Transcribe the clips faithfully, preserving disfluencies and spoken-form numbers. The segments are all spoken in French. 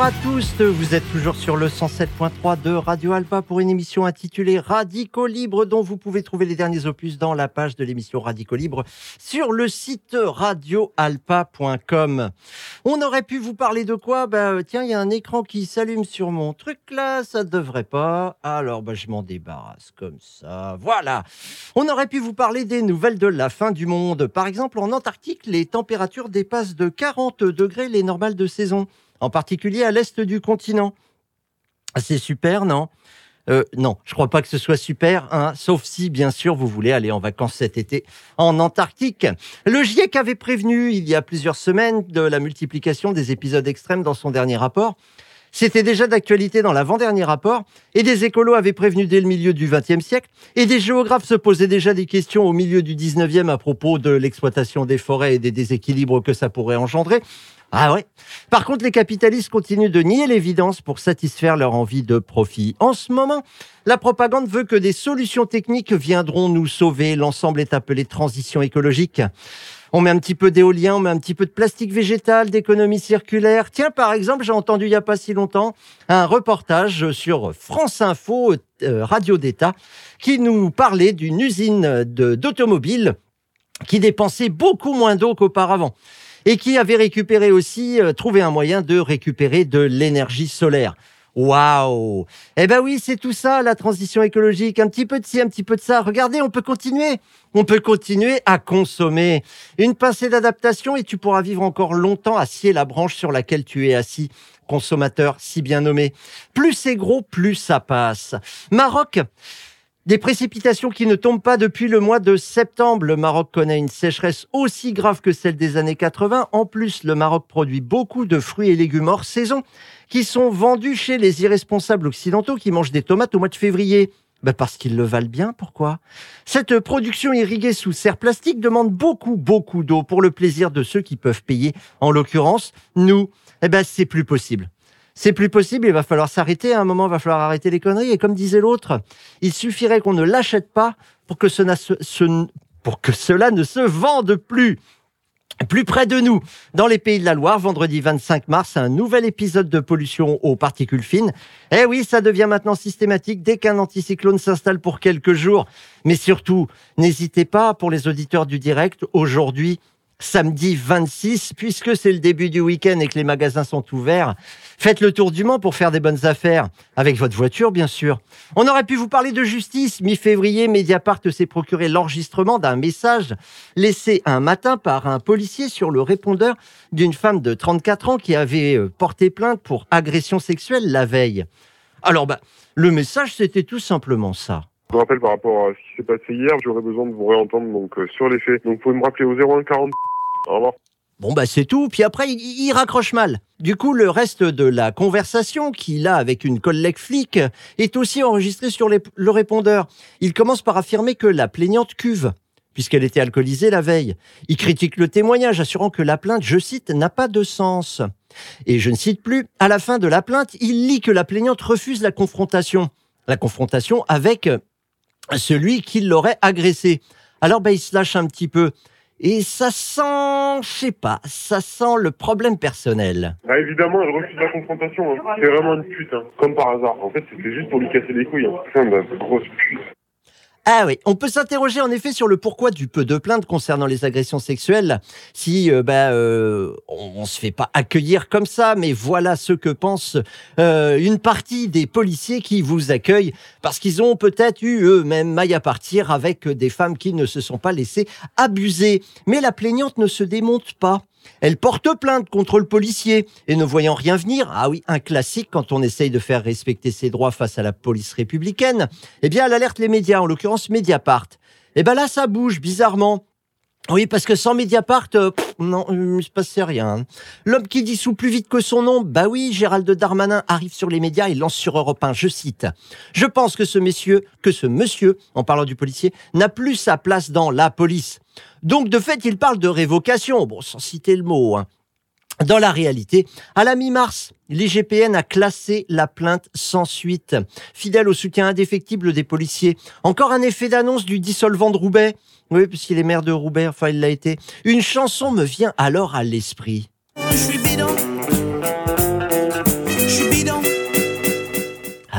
à tous, vous êtes toujours sur le cent sept point trois de Radio Alpa pour une émission intitulée Radicaux Libres dont vous pouvez trouver les derniers opus dans la page de l'émission Radicaux Libres sur le site radio alpa point com. On aurait pu vous parler de quoi ? Bah tiens, il y a un écran qui s'allume sur mon truc là, ça ne devrait pas. Alors bah, je m'en débarrasse comme ça. Voilà. On aurait pu vous parler des nouvelles de la fin du monde. Par exemple, en Antarctique, les températures dépassent de quarante degrés les normales de saison. En particulier à l'est du continent. C'est super, non ? euh, Non, je ne crois pas que ce soit super, hein, sauf si, bien sûr, vous voulez aller en vacances cet été en Antarctique. Le GIEC avait prévenu, il y a plusieurs semaines, de la multiplication des épisodes extrêmes dans son dernier rapport. C'était déjà d'actualité dans l'avant-dernier rapport, et des écolos avaient prévenu dès le milieu du vingtième siècle, et des géographes se posaient déjà des questions au milieu du dix-neuvième à propos de l'exploitation des forêts et des déséquilibres que ça pourrait engendrer. Ah ouais. Par contre, les capitalistes continuent de nier l'évidence pour satisfaire leur envie de profit. En ce moment, la propagande veut que des solutions techniques viendront nous sauver. L'ensemble est appelé transition écologique. On met un petit peu d'éolien, on met un petit peu de plastique végétal, d'économie circulaire. Tiens, par exemple, j'ai entendu il n'y a pas si longtemps un reportage sur France Info, euh, Radio d'État, qui nous parlait d'une usine de, d'automobile qui dépensait beaucoup moins d'eau qu'auparavant. Et qui avait récupéré aussi, euh, trouvé un moyen de récupérer de l'énergie solaire. Waouh! Eh ben oui, c'est tout ça, la transition écologique. Un petit peu de ci, un petit peu de ça. Regardez, on peut continuer. On peut continuer à consommer. Une pincée d'adaptation et tu pourras vivre encore longtemps à scier la branche sur laquelle tu es assis. Consommateur si bien nommé. Plus c'est gros, plus ça passe. Maroc. Des précipitations qui ne tombent pas depuis le mois de septembre. Le Maroc connaît une sécheresse aussi grave que celle des années quatre-vingts. En plus, le Maroc produit beaucoup de fruits et légumes hors saison qui sont vendus chez les irresponsables occidentaux qui mangent des tomates au mois de février. Ben parce qu'ils le valent bien, pourquoi ? Cette production irriguée sous serre plastique demande beaucoup, beaucoup d'eau pour le plaisir de ceux qui peuvent payer. En l'occurrence, nous, eh ben c'est plus possible. C'est plus possible, il va falloir s'arrêter. À un moment, il va falloir arrêter les conneries. Et comme disait l'autre, il suffirait qu'on ne l'achète pas pour que, ce, ce, pour que cela ne se vende plus. Plus près de nous, dans les Pays de la Loire, vendredi vingt-cinq mars, un nouvel épisode de pollution aux particules fines. Eh oui, ça devient maintenant systématique dès qu'un anticyclone s'installe pour quelques jours. Mais surtout, n'hésitez pas, pour les auditeurs du direct, aujourd'hui, samedi vingt-six, puisque c'est le début du week-end et que les magasins sont ouverts, faites le tour du Mans pour faire des bonnes affaires. Avec votre voiture, bien sûr. On aurait pu vous parler de justice. Mi-février, Mediapart s'est procuré l'enregistrement d'un message laissé un matin par un policier sur le répondeur d'une femme de trente-quatre ans qui avait porté plainte pour agression sexuelle la veille. Alors, bah, le message, c'était tout simplement ça. Je vous rappelle par rapport à ce qui s'est passé hier, j'aurais besoin de vous réentendre donc, euh, sur les faits. Donc, vous pouvez me rappeler au zéro un quarante. Au revoir. Bon, bah c'est tout. Puis après, il, il raccroche mal. Du coup, le reste de la conversation qu'il a avec une collègue flic est aussi enregistré sur les, le répondeur. Il commence par affirmer que la plaignante cuve, puisqu'elle était alcoolisée la veille. Il critique le témoignage, assurant que la plainte, je cite, n'a pas de sens. Et je ne cite plus. À la fin de la plainte, il lit que la plaignante refuse la confrontation. La confrontation avec celui qui l'aurait agressé. Alors, bah, il se lâche un petit peu. Et ça sent, je sais pas, ça sent le problème personnel. Ah, évidemment, elle refuse la confrontation. Hein. C'est vraiment une pute, hein. Comme par hasard. En fait, c'était juste pour lui casser les couilles. Hein. Putain, bah, grosse pute. Ah oui, on peut s'interroger en effet sur le pourquoi du peu de plaintes concernant les agressions sexuelles. Si euh, bah, euh, on, on se fait pas accueillir comme ça, mais voilà ce que pense euh, une partie des policiers qui vous accueillent parce qu'ils ont peut-être eu eux-mêmes maille à partir avec des femmes qui ne se sont pas laissées abuser. Mais la plaignante ne se démonte pas. Elle porte plainte contre le policier et ne voyant rien venir, ah oui, un classique quand on essaye de faire respecter ses droits face à la police républicaine, eh bien elle alerte les médias, en l'occurrence Mediapart. Et ben là ça bouge bizarrement. Oui, parce que sans Mediapart, euh, pff, non, il ne se passait rien. L'homme qui dissout plus vite que son nom, bah oui, Gérald Darmanin arrive sur les médias et lance sur Europe un, je cite. « Je pense que ce monsieur, que ce monsieur, en parlant du policier, n'a plus sa place dans la police. » Donc, de fait, il parle de révocation, bon, sans citer le mot, hein. Dans la réalité, à la mi-mars, l'I G P N a classé la plainte sans suite. Fidèle au soutien indéfectible des policiers. Encore un effet d'annonce du dissolvant de Roubaix. Oui, puisqu'il est maire de Roubaix, enfin il l'a été. Une chanson me vient alors à l'esprit. Je suis bidon.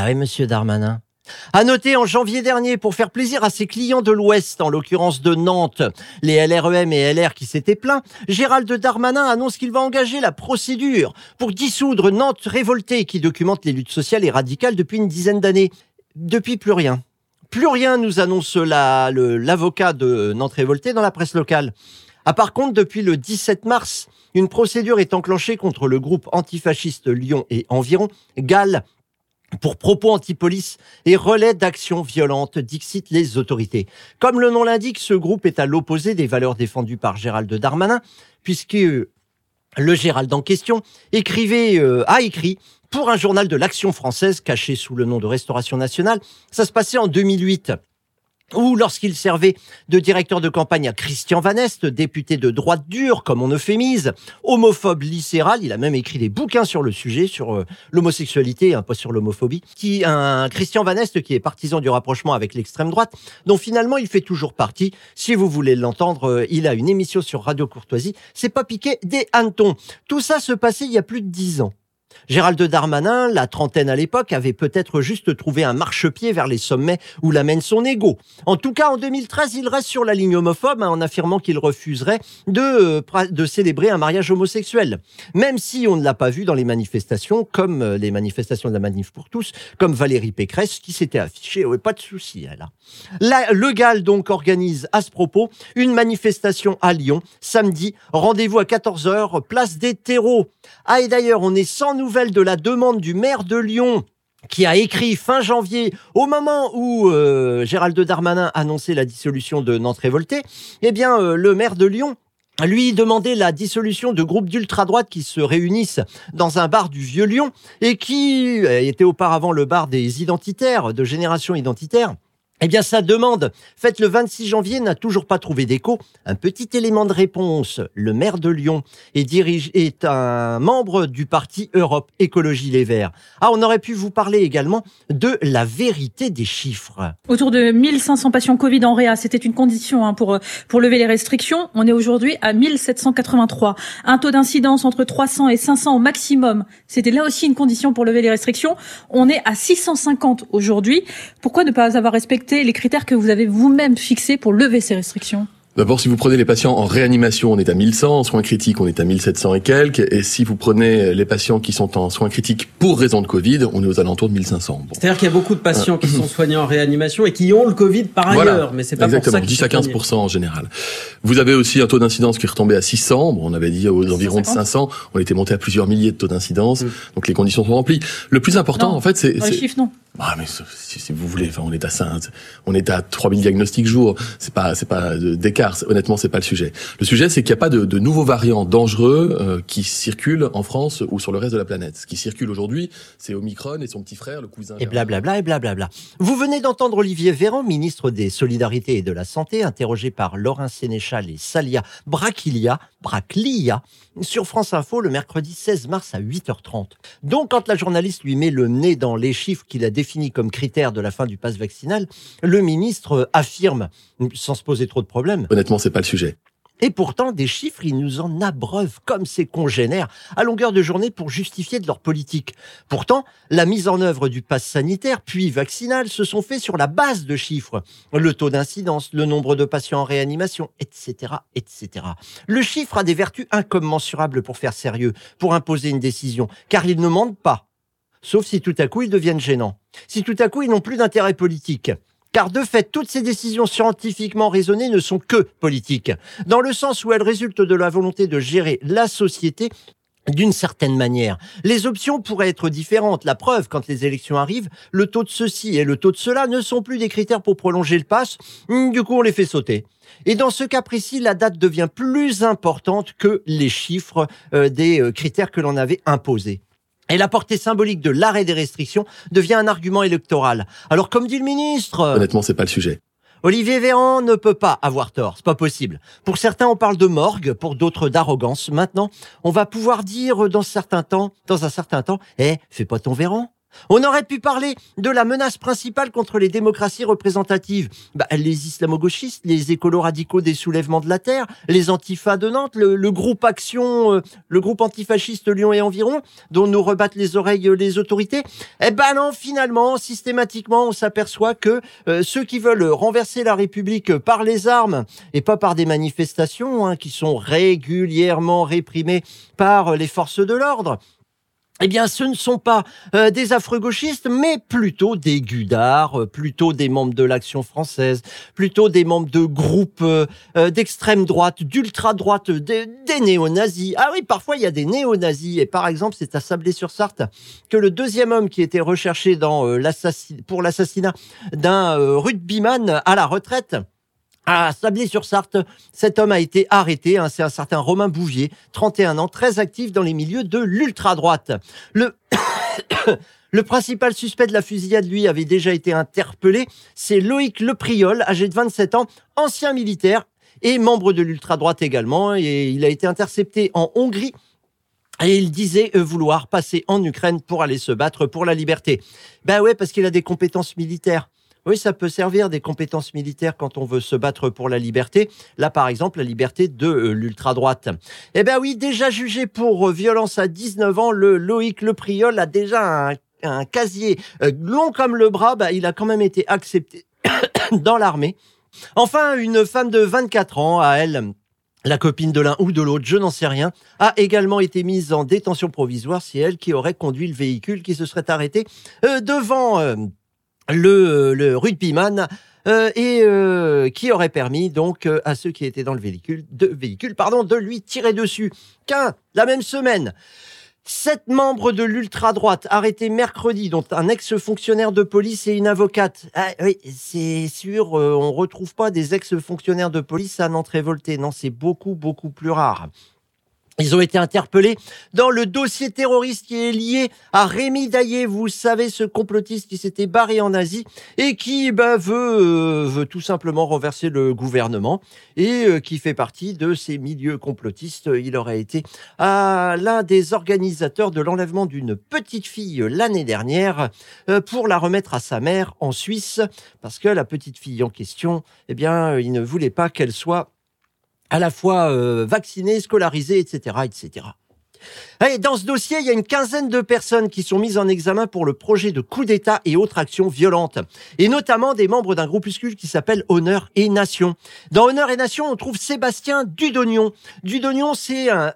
Ah oui, monsieur Darmanin. À noter en janvier dernier, pour faire plaisir à ses clients de l'Ouest, en l'occurrence de Nantes, les L R E M et L R qui s'étaient plaints, Gérald Darmanin annonce qu'il va engager la procédure pour dissoudre Nantes révoltée qui documente les luttes sociales et radicales depuis une dizaine d'années. Depuis, plus rien. Plus rien, nous annonce la, le, l'avocat de Nantes révoltée dans la presse locale. Ah, par contre, depuis le dix-sept mars, une procédure est enclenchée contre le groupe antifasciste Lyon et environ, Galles, pour propos anti-police et relais d'actions violentes, dixit les autorités. Comme le nom l'indique, ce groupe est à l'opposé des valeurs défendues par Gérald Darmanin, puisque euh, le Gérald en question écrivait, euh, a écrit pour un journal de l'Action française, caché sous le nom de Restauration Nationale. Ça se passait en deux mille huit. Ou lorsqu'il servait de directeur de campagne à Christian Van Est, député de droite dure, comme on euphémise, homophobe viscéral, il a même écrit des bouquins sur le sujet, sur euh, l'homosexualité, hein, pas sur l'homophobie, qui un Christian Van Est qui est partisan du rapprochement avec l'extrême droite, dont finalement il fait toujours partie. Si vous voulez l'entendre, euh, il a une émission sur Radio Courtoisie, c'est pas piqué des hannetons. Tout ça se passait il y a plus de dix ans. Gérald Darmanin, la trentaine à l'époque, avait peut-être juste trouvé un marchepied vers les sommets où l'amène son ego. En tout cas, en deux mille treize, il reste sur la ligne homophobe hein, en affirmant qu'il refuserait de, euh, de célébrer un mariage homosexuel. Même si on ne l'a pas vu dans les manifestations, comme euh, les manifestations de la Manif pour tous, comme Valérie Pécresse qui s'était affichée. Ouais, pas de souci, elle. Là, le Gall donc organise à ce propos une manifestation à Lyon, samedi, rendez-vous à quatorze heures, place des terreaux. Ah, et d'ailleurs, on est sans nouvelles de la demande du maire de Lyon qui a écrit fin janvier, au moment où euh, Gérald Darmanin annonçait la dissolution de Nantes révoltée, eh bien, euh, le maire de Lyon lui demandait la dissolution de groupes d'ultra-droite qui se réunissent dans un bar du Vieux-Lyon et qui était auparavant le bar des identitaires, de Génération Identitaire. Eh bien, sa demande, faite le vingt-six janvier, n'a toujours pas trouvé d'écho. Un petit élément de réponse. Le maire de Lyon est, dirige, est un membre du parti Europe Écologie Les Verts. Ah, on aurait pu vous parler également de la vérité des chiffres. Autour de mille cinq cents patients Covid en réa, c'était une condition hein, pour, pour lever les restrictions. On est aujourd'hui à mille sept cent quatre-vingt-trois. Un taux d'incidence entre trois cents et cinq cents au maximum. C'était là aussi une condition pour lever les restrictions. On est à six cent cinquante aujourd'hui. Pourquoi ne pas avoir respecté les critères que vous avez vous-même fixés pour lever ces restrictions? D'abord, si vous prenez les patients en réanimation, on est à mille cent, en soins critiques, on est à mille sept cents et quelques, et si vous prenez les patients qui sont en soins critiques pour raison de Covid, on est aux alentours de mille cinq cents. Bon. C'est-à-dire qu'il y a beaucoup de patients qui sont soignés en réanimation et qui ont le Covid par ailleurs, voilà, mais c'est pas exactement, pour ça qu'ils dix à quinze pour cent en général. Vous avez aussi un taux d'incidence qui est retombé à six cents, bon, on avait dit aux environs de cinq cents, on était monté à plusieurs milliers de taux d'incidence, mmh. donc les conditions sont remplies. Le plus important, non, en fait, c'est... Dans les chiffres, non. Ah, mais si, si vous voulez, enfin, on est à cinq, on est à trois mille diagnostics jour. C'est pas, c'est pas d'écart. Honnêtement, c'est pas le sujet. Le sujet, c'est qu'il n'y a pas de, de nouveaux variants dangereux euh, qui circulent en France ou sur le reste de la planète. Ce qui circule aujourd'hui, c'est Omicron et son petit frère, le cousin. Et blablabla et blablabla. Vous venez d'entendre Olivier Véran, ministre des Solidarités et de la Santé, interrogé par Laurent Sénéchal et Salia Braclia, Braclia, sur France Info le mercredi seize mars à huit heures trente. Donc, quand la journaliste lui met le nez dans les chiffres qu'il a définis comme critères de la fin du pass vaccinal, le ministre affirme, sans se poser trop de problèmes. Honnêtement, c'est pas le sujet. Et pourtant, des chiffres, ils nous en abreuvent comme ses congénères à longueur de journée pour justifier de leur politique. Pourtant, la mise en œuvre du pass sanitaire puis vaccinal se sont faits sur la base de chiffres. Le taux d'incidence, le nombre de patients en réanimation, et cetera, et cetera. Le chiffre a des vertus incommensurables pour faire sérieux, pour imposer une décision, car il ne ment pas. Sauf si tout à coup ils deviennent gênants. Si tout à coup ils n'ont plus d'intérêt politique. Car de fait, toutes ces décisions scientifiquement raisonnées ne sont que politiques, dans le sens où elles résultent de la volonté de gérer la société d'une certaine manière. Les options pourraient être différentes. La preuve, quand les élections arrivent, le taux de ceci et le taux de cela ne sont plus des critères pour prolonger le pass. Du coup, on les fait sauter. Et dans ce cas précis, la date devient plus importante que les chiffres euh, des euh, critères que l'on avait imposés. Et la portée symbolique de l'arrêt des restrictions devient un argument électoral. Alors, comme dit le ministre... Honnêtement, c'est pas le sujet. Olivier Véran ne peut pas avoir tort, c'est pas possible. Pour certains, on parle de morgue, pour d'autres d'arrogance. Maintenant, on va pouvoir dire dans certains temps, dans un certain temps, eh, fais pas ton Véran. On aurait pu parler de la menace principale contre les démocraties représentatives. Bah, les islamo-gauchistes, les écolos radicaux des soulèvements de la terre, les antifas de Nantes, le, le groupe Action, euh, le groupe antifasciste Lyon et environ, dont nous rebattent les oreilles euh, les autorités. Eh ben non, finalement, systématiquement, on s'aperçoit que euh, ceux qui veulent renverser la République par les armes et pas par des manifestations hein, qui sont régulièrement réprimées par les forces de l'ordre, eh bien, ce ne sont pas euh, des affreux gauchistes, mais plutôt des gudards, euh, plutôt des membres de l'Action française, plutôt des membres de groupes euh, euh, d'extrême droite, d'ultra-droite, des, des néo-nazis. Ah oui, parfois, il y a des néo-nazis. Et par exemple, c'est à Sablé-sur-Sarthe que le deuxième homme qui était recherché dans, euh, l'assassin, pour l'assassinat d'un euh, rugbyman à la retraite, à Sablé-sur-Sarthe, cet homme a été arrêté. Hein, c'est un certain Romain Bouvier, trente et un ans, très actif dans les milieux de l'ultra-droite. Le... Le principal suspect de la fusillade, lui, avait déjà été interpellé. C'est Loïc Lepriol, âgé de vingt-sept ans, ancien militaire et membre de l'ultra-droite également. Et il a été intercepté en Hongrie. Et il disait vouloir passer en Ukraine pour aller se battre pour la liberté. Ben ouais, parce qu'il a des compétences militaires. Oui, ça peut servir des compétences militaires quand on veut se battre pour la liberté. Là, par exemple, la liberté de euh, l'ultra-droite. Eh bien oui, déjà jugé pour euh, violence à dix-neuf ans, le Loïc Lepriol a déjà un, un casier euh, long comme le bras. Bah, il a quand même été accepté dans l'armée. Enfin, une femme de vingt-quatre ans, à elle... La copine de l'un ou de l'autre, je n'en sais rien, a également été mise en détention provisoire. C'est elle qui aurait conduit le véhicule qui se serait arrêté euh, devant euh, le, le rugbyman euh, et euh, qui aurait permis donc euh, à ceux qui étaient dans le véhicule, de, véhicule pardon, de lui tirer dessus. Qu'un, la même semaine, sept membres de l'ultra-droite arrêtés mercredi, dont un ex-fonctionnaire de police et une avocate. Ah, oui, c'est sûr, euh, on retrouve pas des ex-fonctionnaires de police à Nantes-Révoltée. Non, c'est beaucoup, beaucoup plus rare. Ils ont été interpellés dans le dossier terroriste qui est lié à Rémi Daillé, vous savez, ce complotiste qui s'était barré en Asie et qui bah, veut, euh, veut tout simplement renverser le gouvernement et euh, qui fait partie de ces milieux complotistes. Il aurait été à l'un des organisateurs de l'enlèvement d'une petite fille l'année dernière euh, pour la remettre à sa mère en Suisse parce que la petite fille en question, eh bien, il ne voulait pas qu'elle soit à la fois euh, vaccinés, scolarisés, et cetera, et cetera. Et dans ce dossier, il y a une quinzaine de personnes qui sont mises en examen pour le projet de coup d'État et autres actions violentes, et notamment des membres d'un groupuscule qui s'appelle Honneur et Nation. Dans Honneur et Nation, on trouve Sébastien Dudognon. Dudognon, c'est un...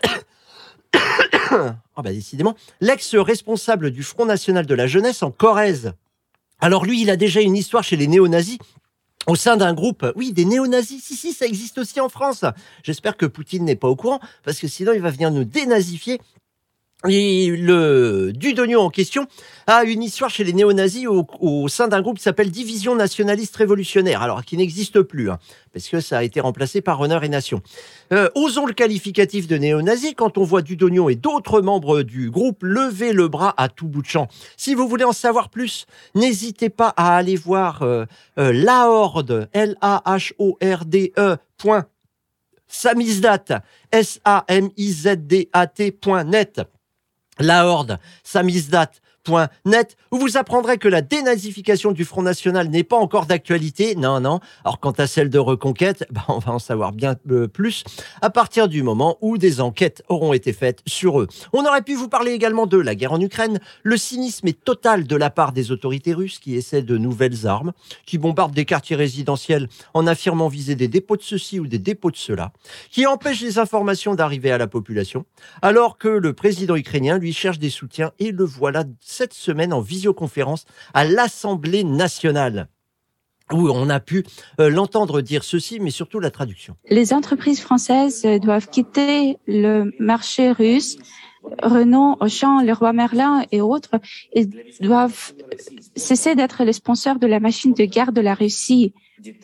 oh bah décidément, l'ex-responsable du Front National de la Jeunesse en Corrèze. Alors lui, il a déjà une histoire chez les néo-nazis, au sein d'un groupe, oui, des néo-nazis, si, si, ça existe aussi en France. J'espère que Poutine n'est pas au courant, parce que sinon il va venir nous dénazifier. Et le Dudognon en question a une histoire chez les néo-nazis au, au sein d'un groupe qui s'appelle Division Nationaliste Révolutionnaire, alors qui n'existe plus, hein, parce que ça a été remplacé par Honneur et Nation. Euh, osons le qualificatif de néo-nazi quand on voit Dudognon et d'autres membres du groupe lever le bras à tout bout de champ. Si vous voulez en savoir plus, n'hésitez pas à aller voir euh, euh, la horde, L A H O R D E, point, samizdat, S A M I Z D A T, point net. La horde, samizdat point net, où vous apprendrez que la dénazification du Front National n'est pas encore d'actualité. Non, non. Alors, quant à celle de Reconquête, bah, on va en savoir bien euh, plus à partir du moment où des enquêtes auront été faites sur eux. On aurait pu vous parler également de la guerre en Ukraine. Le cynisme est total de la part des autorités russes qui essaient de nouvelles armes, qui bombardent des quartiers résidentiels en affirmant viser des dépôts de ceci ou des dépôts de cela, qui empêchent les informations d'arriver à la population, alors que le président ukrainien lui cherche des soutiens et le voilà cette semaine en visioconférence à l'Assemblée nationale, où on a pu euh, l'entendre dire ceci, mais surtout la traduction. Les entreprises françaises doivent quitter le marché russe. Renault, Auchan, Leroy Merlin et autres, ils doivent cesser d'être les sponsors de la machine de guerre de la Russie.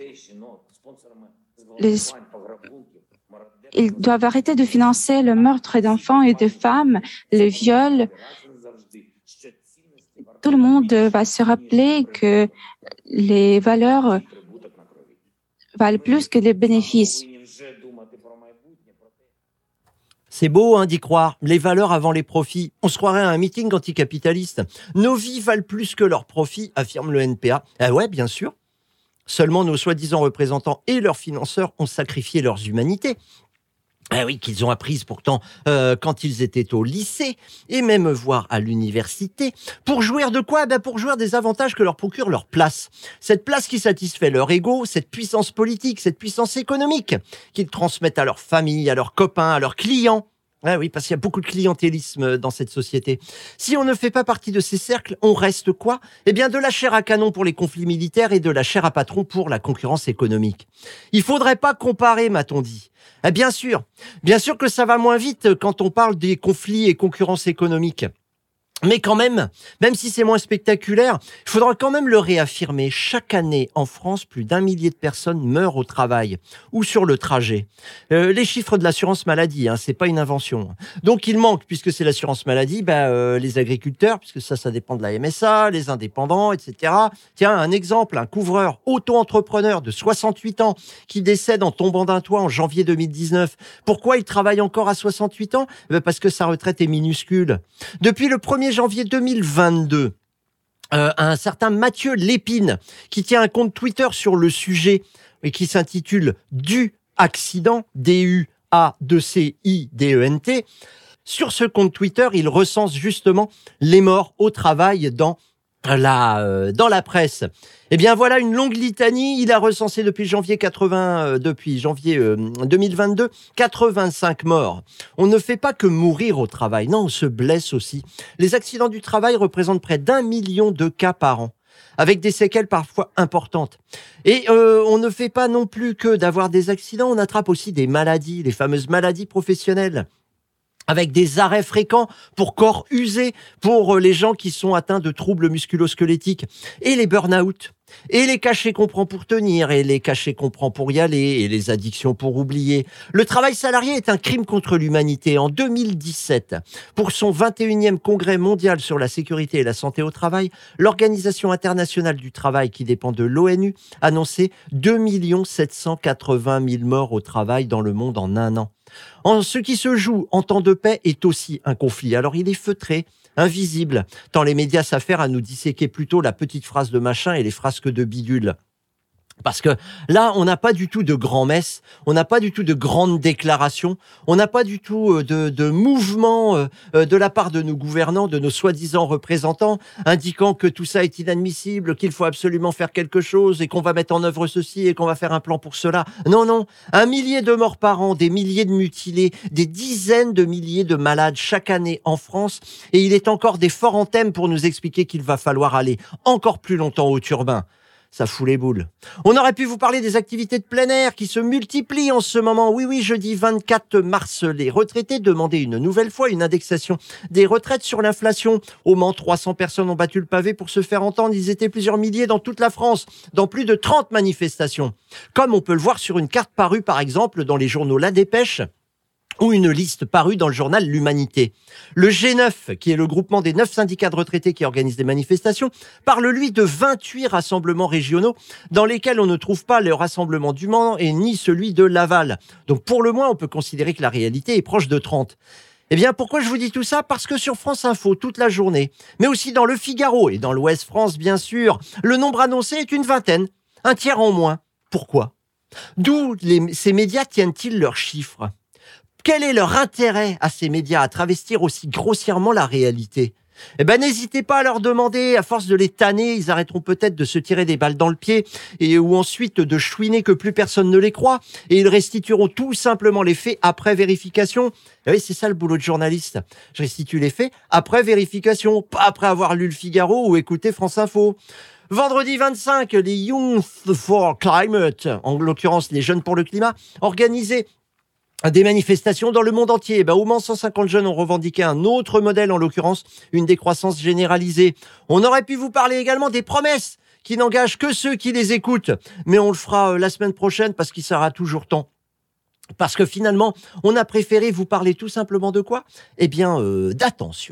Les... Ils doivent arrêter de financer le meurtre d'enfants et de femmes, le viol. Tout le monde va se rappeler que les valeurs valent plus que les bénéfices. C'est beau hein, d'y croire, les valeurs avant les profits. On se croirait à un meeting anticapitaliste. Nos vies valent plus que leurs profits, affirme le N P A. Ah ouais, bien sûr. Seulement nos soi-disant représentants et leurs financeurs ont sacrifié leurs humanités. Ah oui, qu'ils ont apprises pourtant euh, quand ils étaient au lycée et même voire à l'université. Pour jouir de quoi ? Ben pour jouir des avantages que leur procure leur place. Cette place qui satisfait leur ego, cette puissance politique, cette puissance économique qu'ils transmettent à leurs familles, à leurs copains, à leurs clients. Ah oui, parce qu'il y a beaucoup de clientélisme dans cette société. Si on ne fait pas partie de ces cercles, on reste quoi ? Eh bien, de la chair à canon pour les conflits militaires et de la chair à patron pour la concurrence économique. Il faudrait pas comparer, m'a-t-on dit. Eh bien sûr, bien sûr que ça va moins vite quand on parle des conflits et concurrence économique. Mais quand même, même si c'est moins spectaculaire, il faudra quand même le réaffirmer. Chaque année, en France, plus d'un millier de personnes meurent au travail ou sur le trajet. Euh, les chiffres de l'assurance maladie, hein, c'est pas une invention. Donc il manque, puisque c'est l'assurance maladie, bah, euh, les agriculteurs, puisque ça, ça dépend de la M S A, les indépendants, et cetera. Tiens, un exemple, un couvreur auto-entrepreneur de soixante-huit ans qui décède en tombant d'un toit en janvier deux mille dix-neuf. Pourquoi il travaille encore à soixante-huit ans ? Ben parce que sa retraite est minuscule. Depuis le premier janvier deux mille vingt-deux, euh, un certain Mathieu Lépine, qui tient un compte Twitter sur le sujet et qui s'intitule « Du accident », D U A deux C I D E N T. Sur ce compte Twitter, il recense justement les morts au travail dans la, euh, dans la presse. Eh bien voilà une longue litanie. Il a recensé depuis janvier quatre-vingts, euh, depuis janvier euh, deux mille vingt-deux, quatre-vingt-cinq morts. On ne fait pas que mourir au travail. Non, on se blesse aussi. Les accidents du travail représentent près d'un million de cas par an, avec des séquelles parfois importantes. Et euh, on ne fait pas non plus que d'avoir des accidents. On attrape aussi des maladies, les fameuses maladies professionnelles, avec des arrêts fréquents pour corps usés, pour les gens qui sont atteints de troubles musculo-squelettiques, et les burn-out, et les cachets qu'on prend pour tenir, et les cachets qu'on prend pour y aller, et les addictions pour oublier. Le travail salarié est un crime contre l'humanité. En deux mille dix-sept, pour son vingt et unième congrès mondial sur la sécurité et la santé au travail, l'Organisation internationale du travail, qui dépend de l'ONU, annonçait deux millions sept cent quatre-vingt mille morts au travail dans le monde en un an. En ce qui se joue en temps de paix est aussi un conflit. Alors il est feutré, invisible, tant les médias s'affairent à nous disséquer plutôt la petite phrase de machin et les frasques de bidule. Parce que là, on n'a pas du tout de grand-messe, on n'a pas du tout de grandes déclarations, on n'a pas du tout de, de mouvement euh, de la part de nos gouvernants, de nos soi-disant représentants, indiquant que tout ça est inadmissible, qu'il faut absolument faire quelque chose et qu'on va mettre en œuvre ceci et qu'on va faire un plan pour cela. Non, non, un millier de morts par an, des milliers de mutilés, des dizaines de milliers de malades chaque année en France, et il est encore des forts en thème pour nous expliquer qu'il va falloir aller encore plus longtemps au turbin. Ça fout les boules. On aurait pu vous parler des activités de plein air qui se multiplient en ce moment. Oui, oui, jeudi vingt-quatre mars, les retraités demandaient une nouvelle fois une indexation des retraites sur l'inflation. Au Mans, trois cents personnes ont battu le pavé pour se faire entendre. Ils étaient plusieurs milliers dans toute la France, dans plus de trente manifestations. Comme on peut le voir sur une carte parue, par exemple, dans les journaux La Dépêche, ou une liste parue dans le journal L'Humanité. Le G neuf, qui est le groupement des neuf syndicats de retraités qui organisent des manifestations, parle lui de vingt-huit rassemblements régionaux dans lesquels on ne trouve pas le rassemblement du Mans et ni celui de Laval. Donc pour le moins, on peut considérer que la réalité est proche de trente. Eh bien, pourquoi je vous dis tout ça ? Parce que sur France Info, toute la journée, mais aussi dans Le Figaro et dans l'Ouest France, bien sûr, le nombre annoncé est une vingtaine, un tiers en moins. Pourquoi ? D'où les, ces médias tiennent-ils leurs chiffres ? Quel est leur intérêt à ces médias à travestir aussi grossièrement la réalité ? Eh ben, n'hésitez pas à leur demander, à force de les tanner, ils arrêteront peut-être de se tirer des balles dans le pied et ou ensuite de chouiner que plus personne ne les croit et ils restitueront tout simplement les faits après vérification. Eh oui, c'est ça le boulot de journaliste. Je restitue les faits après vérification, pas après avoir lu Le Figaro ou écouté France Info. Vendredi vingt-cinq, les Youth for Climate, en l'occurrence les jeunes pour le climat, organisés des manifestations dans le monde entier. Ben, au moins cent cinquante jeunes ont revendiqué un autre modèle, en l'occurrence une décroissance généralisée. On aurait pu vous parler également des promesses qui n'engagent que ceux qui les écoutent. Mais on le fera euh, la semaine prochaine parce qu'il sera toujours temps. Parce que finalement, on a préféré vous parler tout simplement de quoi ? Eh bien, euh, d'attention.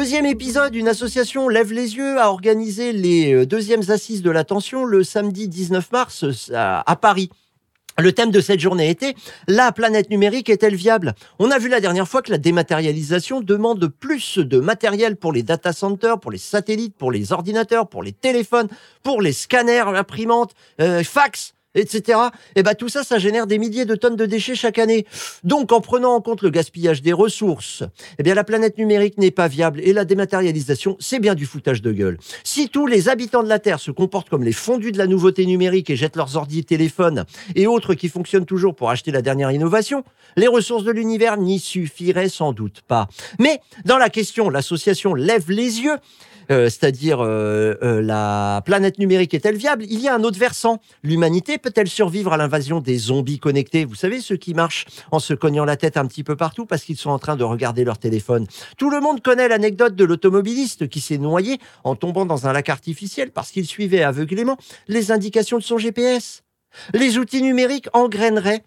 Deuxième épisode, une association Lève les yeux a organisé les deuxièmes assises de l'attention le samedi dix-neuf mars à Paris. Le thème de cette journée était « La planète numérique est-elle viable ?» On a vu la dernière fois que la dématérialisation demande plus de matériel pour les data centers, pour les satellites, pour les ordinateurs, pour les téléphones, pour les scanners, imprimantes, euh, fax, et cetera. Et ben tout ça, ça génère des milliers de tonnes de déchets chaque année. Donc, en prenant en compte le gaspillage des ressources, eh bien la planète numérique n'est pas viable et la dématérialisation, c'est bien du foutage de gueule. Si tous les habitants de la Terre se comportent comme les fondus de la nouveauté numérique et jettent leurs ordi, téléphones et autres qui fonctionnent toujours pour acheter la dernière innovation, les ressources de l'univers n'y suffiraient sans doute pas. Mais dans la question, l'association Lève les yeux, Euh, c'est-à-dire euh, euh, la planète numérique est-elle viable? Il y a un autre versant. L'humanité peut-elle survivre à l'invasion des zombies connectés? Vous savez, ceux qui marchent en se cognant la tête un petit peu partout parce qu'ils sont en train de regarder leur téléphone. Tout le monde connaît l'anecdote de l'automobiliste qui s'est noyé en tombant dans un lac artificiel parce qu'il suivait aveuglément les indications de son G P S. Les outils numériques engraineraient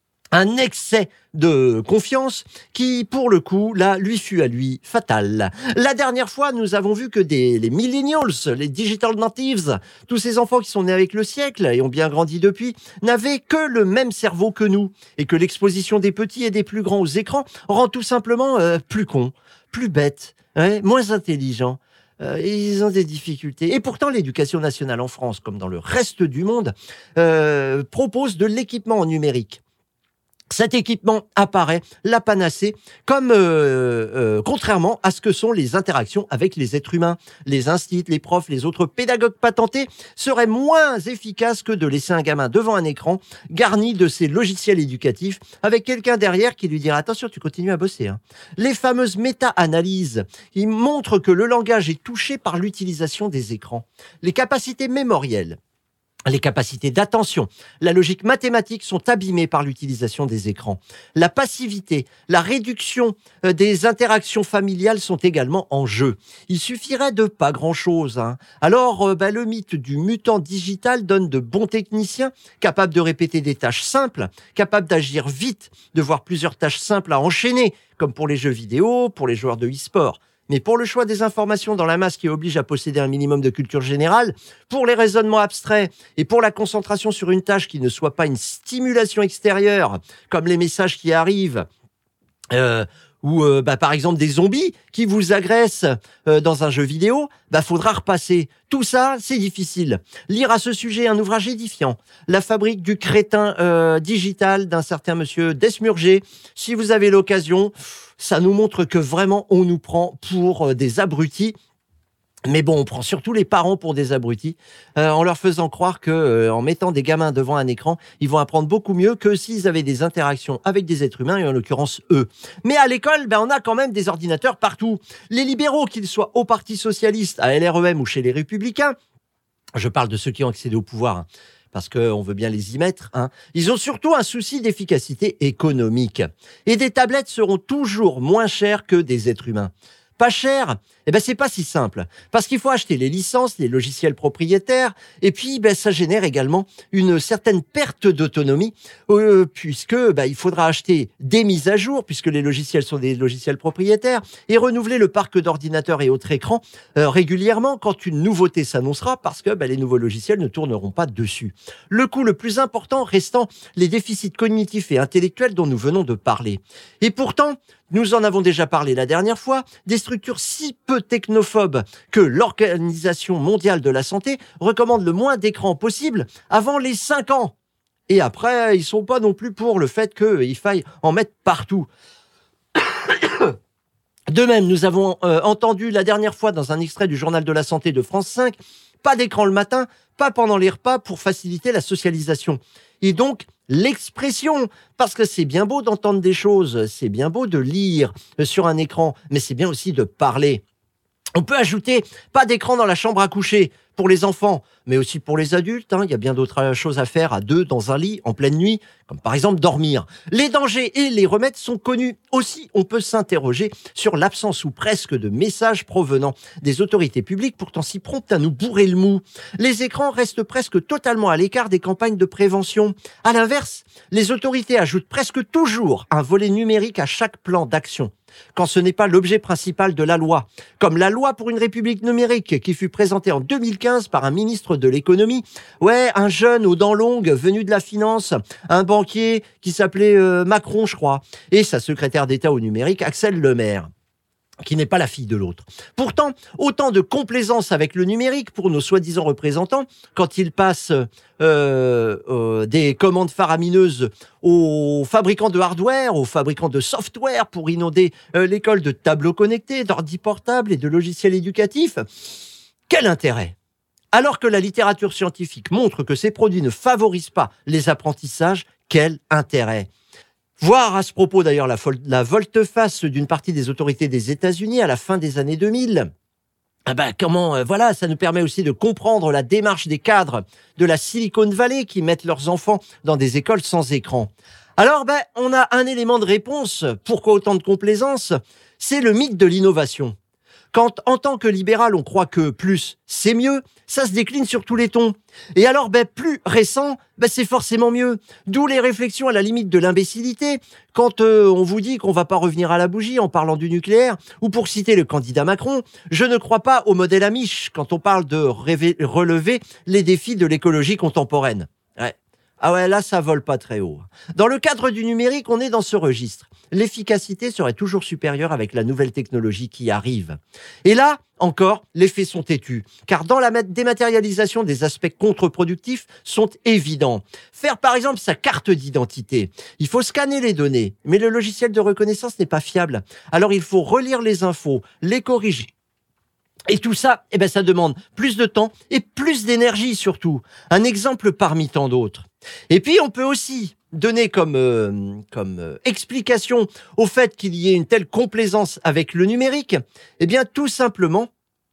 un excès de confiance qui, pour le coup, là, lui fut à lui fatal. La dernière fois, nous avons vu que des, les millennials, les digital natives, tous ces enfants qui sont nés avec le siècle et ont bien grandi depuis, n'avaient que le même cerveau que nous et que l'exposition des petits et des plus grands aux écrans rend tout simplement euh, plus cons, plus bêtes, hein, moins intelligents. Euh, ils ont des difficultés. Et pourtant, l'éducation nationale en France, comme dans le reste du monde, euh, propose de l'équipement en numérique. Cet équipement apparaît la panacée, comme euh, euh, contrairement à ce que sont les interactions avec les êtres humains. Les instituts, les profs, les autres pédagogues patentés seraient moins efficaces que de laisser un gamin devant un écran garni de ces logiciels éducatifs avec quelqu'un derrière qui lui dira « Attention, tu continues à bosser. Hein. » Les fameuses méta-analyses, ils montrent que le langage est touché par l'utilisation des écrans. Les capacités mémorielles, les capacités d'attention, la logique mathématique sont abîmées par l'utilisation des écrans. La passivité, la réduction des interactions familiales sont également en jeu. Il suffirait de pas grand-chose. Hein. Alors, euh, bah, le mythe du mutant digital donne de bons techniciens capables de répéter des tâches simples, capables d'agir vite, de voir plusieurs tâches simples à enchaîner, comme pour les jeux vidéo, pour les joueurs de e-sport. Mais pour le choix des informations dans la masse qui oblige à posséder un minimum de culture générale, pour les raisonnements abstraits et pour la concentration sur une tâche qui ne soit pas une stimulation extérieure, comme les messages qui arrivent, euh, ou euh, bah, par exemple des zombies qui vous agressent euh, dans un jeu vidéo, bah faudra repasser. Tout ça, c'est difficile. Lire à ce sujet un ouvrage édifiant, La fabrique du crétin euh, digital d'un certain monsieur Desmurger. Si vous avez l'occasion, ça nous montre que vraiment on nous prend pour euh, des abrutis. Mais bon, on prend surtout les parents pour des abrutis, euh, en leur faisant croire que, euh, en mettant des gamins devant un écran, ils vont apprendre beaucoup mieux que s'ils avaient des interactions avec des êtres humains, et en l'occurrence eux. Mais à l'école, ben, on a quand même des ordinateurs partout. Les libéraux, qu'ils soient au Parti Socialiste, à L R E M ou chez les Républicains, je parle de ceux qui ont accédé au pouvoir, hein, parce qu'on veut bien les y mettre, hein. Ils ont surtout un souci d'efficacité économique. Et des tablettes seront toujours moins chères que des êtres humains. Pas cher, eh ben c'est pas si simple, parce qu'il faut acheter les licences, les logiciels propriétaires, et puis ben ça génère également une certaine perte d'autonomie, euh, puisque ben, il faudra acheter des mises à jour, puisque les logiciels sont des logiciels propriétaires, et renouveler le parc d'ordinateurs et autres écrans euh, régulièrement quand une nouveauté s'annoncera, parce que ben, les nouveaux logiciels ne tourneront pas dessus. Le coût le plus important restant les déficits cognitifs et intellectuels dont nous venons de parler. Et pourtant, nous en avons déjà parlé la dernière fois, des structures si peu technophobes que l'Organisation mondiale de la santé recommande le moins d'écrans possible avant les cinq ans. Et après, ils sont pas non plus pour le fait qu'il faille en mettre partout. De même, nous avons euh, entendu la dernière fois dans un extrait du journal de la santé de France cinq, pas d'écran le matin, pas pendant les repas pour faciliter la socialisation. Et donc, l'expression, parce que c'est bien beau d'entendre des choses, c'est bien beau de lire sur un écran, mais c'est bien aussi de parler. On peut ajouter pas d'écran dans la chambre à coucher, pour les enfants, mais aussi pour les adultes. Hein. Il y a bien d'autres choses à faire à deux dans un lit en pleine nuit, comme par exemple dormir. Les dangers et les remèdes sont connus. Aussi, on peut s'interroger sur l'absence ou presque de messages provenant des autorités publiques, pourtant si promptes à nous bourrer le mou. Les écrans restent presque totalement à l'écart des campagnes de prévention. À l'inverse, les autorités ajoutent presque toujours un volet numérique à chaque plan d'action, quand ce n'est pas l'objet principal de la loi, comme la loi pour une république numérique qui fut présentée en deux mille quinze par un ministre de l'économie. Ouais, un jeune aux dents longues venu de la finance, un banquier qui s'appelait euh, Macron, je crois, et sa secrétaire d'État au numérique, Axel Lemaire, qui n'est pas la fille de l'autre. Pourtant, autant de complaisance avec le numérique pour nos soi-disant représentants quand ils passent euh, euh, des commandes faramineuses aux fabricants de hardware, aux fabricants de software pour inonder euh, l'école de tableaux connectés, d'ordi portables et de logiciels éducatifs. Quel intérêt ? Alors que la littérature scientifique montre que ces produits ne favorisent pas les apprentissages, quel intérêt ? Voir à ce propos d'ailleurs la, la volte-face d'une partie des autorités des États-Unis à la fin des années deux mille. Ah ben comment, euh, voilà, ça nous permet aussi de comprendre la démarche des cadres de la Silicon Valley qui mettent leurs enfants dans des écoles sans écran. Alors ben, on a un élément de réponse. Pourquoi autant de complaisance ? C'est le mythe de l'innovation. Quand, en tant que libéral, on croit que plus, c'est mieux, ça se décline sur tous les tons. Et alors, ben, plus récent, ben, c'est forcément mieux. D'où les réflexions à la limite de l'imbécilité, quand euh, on vous dit qu'on va pas revenir à la bougie en parlant du nucléaire, ou pour citer le candidat Macron, je ne crois pas au modèle Amish quand on parle de rêver, relever les défis de l'écologie contemporaine. Ouais. Ah ouais, là, ça vole pas très haut. Dans le cadre du numérique, on est dans ce registre. L'efficacité serait toujours supérieure avec la nouvelle technologie qui arrive. Et là, encore, les faits sont têtus, car dans la dématérialisation, des aspects contre-productifs sont évidents. Faire par exemple sa carte d'identité. Il faut scanner les données, mais le logiciel de reconnaissance n'est pas fiable. Alors il faut relire les infos, les corriger. Et tout ça, eh ben, ça demande plus de temps et plus d'énergie surtout. Un exemple parmi tant d'autres. Et puis, on peut aussi donner comme, euh, comme euh, explication au fait qu'il y ait une telle complaisance avec le numérique, eh bien, tout simplement,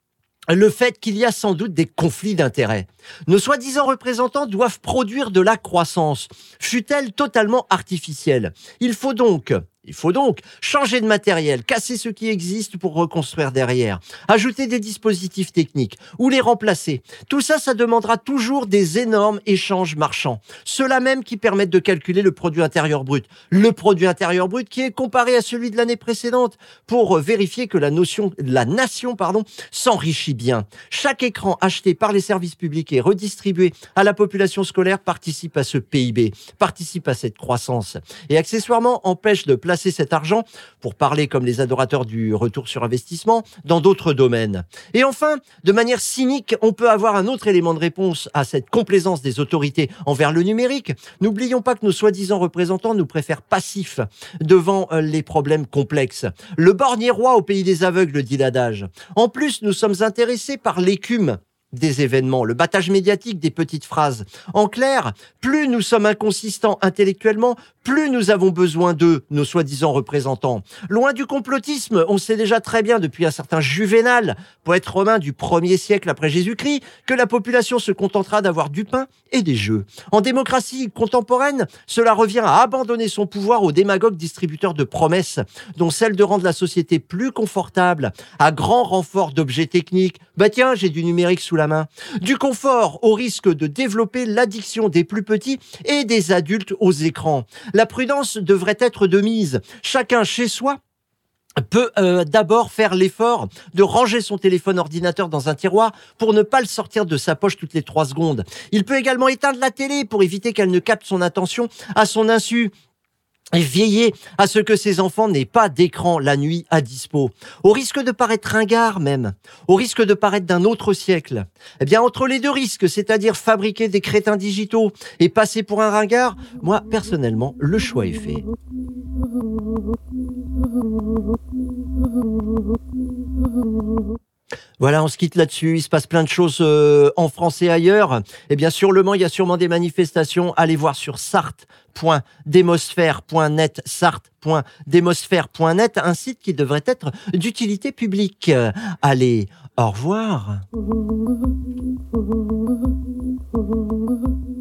le fait qu'il y a sans doute des conflits d'intérêts. Nos soi-disant représentants doivent produire de la croissance, fût-elle totalement artificielle. Il faut donc... Il faut donc changer de matériel, casser ce qui existe pour reconstruire derrière, ajouter des dispositifs techniques ou les remplacer. Tout ça, ça demandera toujours des énormes échanges marchands. Ceux-là même qui permettent de calculer le produit intérieur brut. Le produit intérieur brut qui est comparé à celui de l'année précédente pour vérifier que la, notion, la nation pardon, s'enrichit bien. Chaque écran acheté par les services publics et redistribué à la population scolaire participe à ce P I B, participe à cette croissance et accessoirement empêche de placer cet argent, pour parler comme les adorateurs du retour sur investissement, dans d'autres domaines. Et enfin, de manière cynique, on peut avoir un autre élément de réponse à cette complaisance des autorités envers le numérique. N'oublions pas que nos soi-disant représentants nous préfèrent passifs devant les problèmes complexes. Le borgne est roi au pays des aveugles, dit l'adage. En plus, nous sommes intéressés par l'écume des événements, le battage médiatique des petites phrases. En clair, plus nous sommes inconsistants intellectuellement, plus nous avons besoin d'eux, nos soi-disant représentants. Loin du complotisme, on sait déjà très bien depuis un certain Juvénal, poète romain du premier siècle après Jésus-Christ, que la population se contentera d'avoir du pain et des jeux. En démocratie contemporaine, cela revient à abandonner son pouvoir aux démagogues distributeurs de promesses, dont celle de rendre la société plus confortable, à grand renfort d'objets techniques. Bah tiens, j'ai du numérique sous la main. Du confort au risque de développer l'addiction des plus petits et des adultes aux écrans. La prudence devrait être de mise. Chacun chez soi peut euh, d'abord faire l'effort de ranger son téléphone ordinateur dans un tiroir pour ne pas le sortir de sa poche toutes les trois secondes. Il peut également éteindre la télé pour éviter qu'elle ne capte son attention à son insu. Et veiller à ce que ses enfants n'aient pas d'écran la nuit à dispo. Au risque de paraître ringard même, au risque de paraître d'un autre siècle. Eh bien, entre les deux risques, c'est-à-dire fabriquer des crétins digitaux et passer pour un ringard, moi, personnellement, le choix est fait. Voilà. Voilà, on se quitte là-dessus. Il se passe plein de choses euh, en France et ailleurs. Et bien sur Le Mans, il y a sûrement des manifestations. Allez voir sur sarthe point démosphère point net, sarthe point démosphère point net, un site qui devrait être d'utilité publique. Allez, au revoir.